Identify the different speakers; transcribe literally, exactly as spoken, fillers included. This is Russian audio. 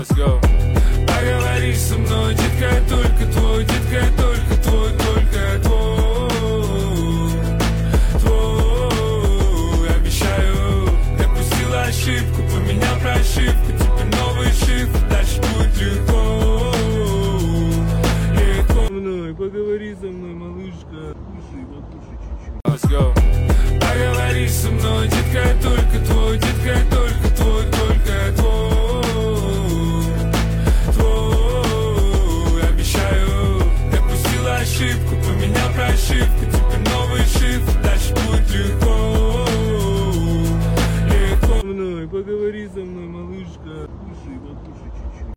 Speaker 1: Let's go. Поговори со мной, детка, я только твой, детка, я только твой, только твой, твой. Обещаю, допустила ошибку, поменял прошивку, теперь новый шифр, дальше будет легко, легко. Со мной, поговори со мной, малышка, кушай, покушай чуть-чуть. Let's go. Поговори со мной, детка, я только